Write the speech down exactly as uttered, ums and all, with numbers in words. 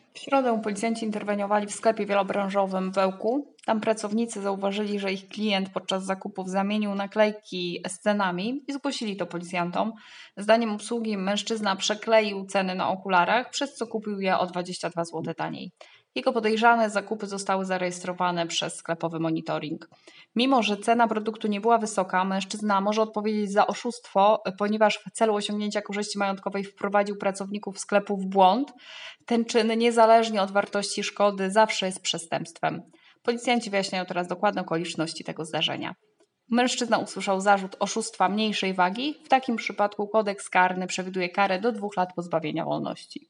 W środę policjanci interweniowali w sklepie wielobranżowym w Ełku. Tam pracownicy zauważyli, że ich klient podczas zakupów zamienił naklejki z cenami i zgłosili to policjantom. Zdaniem obsługi mężczyzna przekleił ceny na okularach, przez co kupił je o dwadzieścia dwa złote taniej. Jego podejrzane zakupy zostały zarejestrowane przez sklepowy monitoring. Mimo że cena produktu nie była wysoka, mężczyzna może odpowiedzieć za oszustwo, ponieważ w celu osiągnięcia korzyści majątkowej wprowadził pracowników sklepu w błąd. Ten czyn niezależnie od wartości szkody zawsze jest przestępstwem. Policjanci wyjaśniają teraz dokładne okoliczności tego zdarzenia. Mężczyzna usłyszał zarzut oszustwa mniejszej wagi. W takim przypadku kodeks karny przewiduje karę do dwóch lat pozbawienia wolności.